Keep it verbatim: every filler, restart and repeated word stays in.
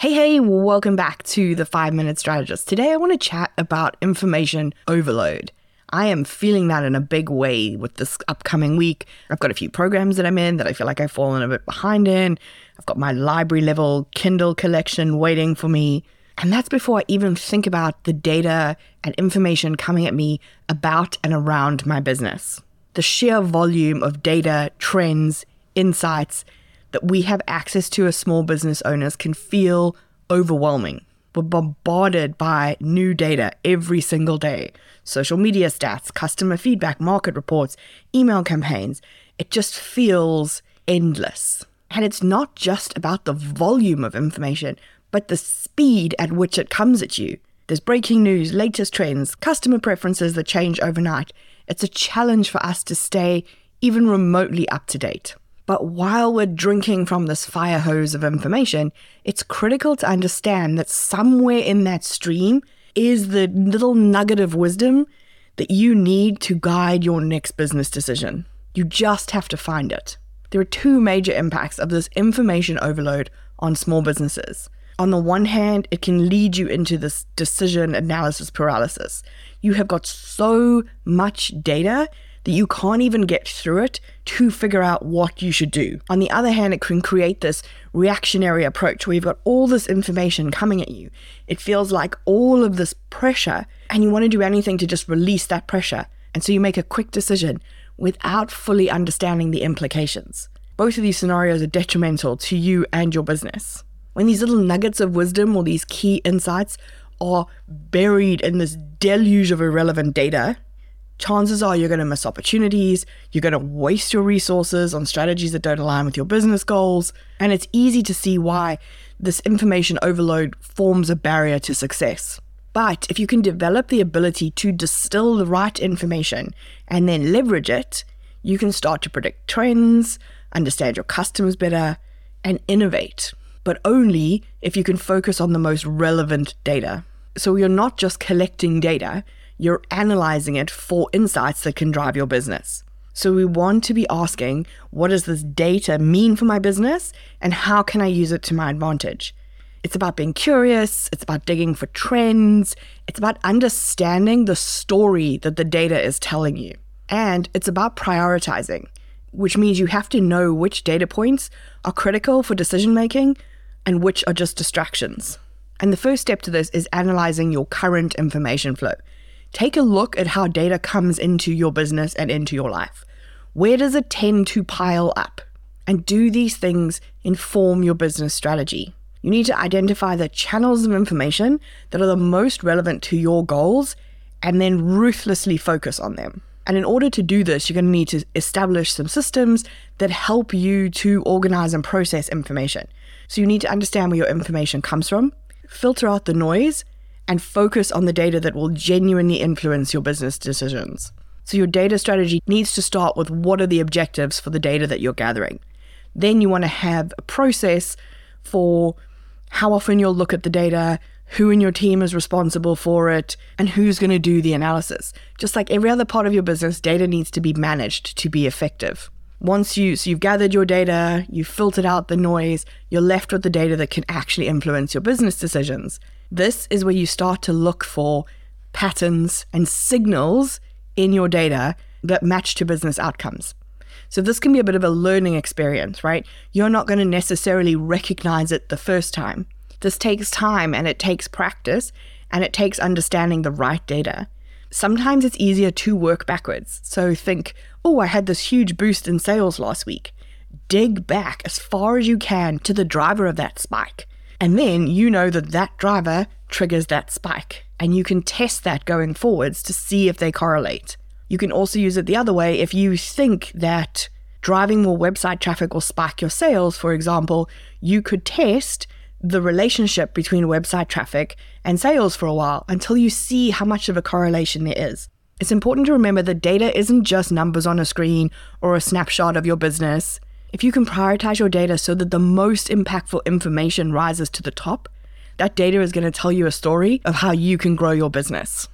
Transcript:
Hey, hey, welcome back to the five minute Strategist. Today I want to chat about information overload. I am feeling that in a big way with this upcoming week. I've got a few programs that I'm in that I feel like I've fallen a bit behind in. I've got my library level Kindle collection waiting for me. And that's before I even think about the data and information coming at me about and around my business. The sheer volume of data, trends, insights that we have access to as small business owners can feel overwhelming. We're bombarded by new data every single day. Social media stats, customer feedback, market reports, email campaigns. It just feels endless. And it's not just about the volume of information, but the speed at which it comes at you. There's breaking news, latest trends, customer preferences that change overnight. It's a challenge for us to stay even remotely up to date. But while we're drinking from this fire hose of information, it's critical to understand that somewhere in that stream is the little nugget of wisdom that you need to guide your next business decision. You just have to find it. There are two major impacts of this information overload on small businesses. On the one hand, it can lead you into this decision analysis paralysis. You have got so much data that you can't even get through it to figure out what you should do. On the other hand, it can create this reactionary approach where you've got all this information coming at you. It feels like all of this pressure, and you want to do anything to just release that pressure. And so you make a quick decision without fully understanding the implications. Both of these scenarios are detrimental to you and your business. When these little nuggets of wisdom or these key insights are buried in this deluge of irrelevant data, chances are you're going to miss opportunities, you're going to waste your resources on strategies that don't align with your business goals, and it's easy to see why this information overload forms a barrier to success. But if you can develop the ability to distill the right information and then leverage it, you can start to predict trends, understand your customers better, and innovate. But only if you can focus on the most relevant data. So you're not just collecting data, you're analyzing it for insights that can drive your business. So we want to be asking, what does this data mean for my business and how can I use it to my advantage? It's about being curious, it's about digging for trends, it's about understanding the story that the data is telling you. And it's about prioritizing, which means you have to know which data points are critical for decision making and which are just distractions. And the first step to this is analyzing your current information flow. Take a look at how data comes into your business and into your life. Where does it tend to pile up? And do these things inform your business strategy? You need to identify the channels of information that are the most relevant to your goals and then ruthlessly focus on them. And in order to do this, you're going to need to establish some systems that help you to organize and process information. So you need to understand where your information comes from, filter out the noise, and focus on the data that will genuinely influence your business decisions. So your data strategy needs to start with what are the objectives for the data that you're gathering. Then you want to have a process for how often you'll look at the data, who in your team is responsible for it, and who's going to do the analysis. Just like every other part of your business, data needs to be managed to be effective. Once you, so you've gathered your data, you've filtered out the noise, you're left with the data that can actually influence your business decisions. This is where you start to look for patterns and signals in your data that match to business outcomes. So this can be a bit of a learning experience, right? You're not going to necessarily recognize it the first time. This takes time and it takes practice and it takes understanding the right data. Sometimes it's easier to work backwards. So think, oh, I had this huge boost in sales last week. Dig back as far as you can to the driver of that spike. And then you know that that driver triggers that spike. And you can test that going forwards to see if they correlate. You can also use it the other way. If you think that driving more website traffic will spike your sales, for example, you could test the relationship between website traffic and sales for a while until you see how much of a correlation there is. It's important to remember that data isn't just numbers on a screen or a snapshot of your business. If you can prioritize your data so that the most impactful information rises to the top, that data is going to tell you a story of how you can grow your business.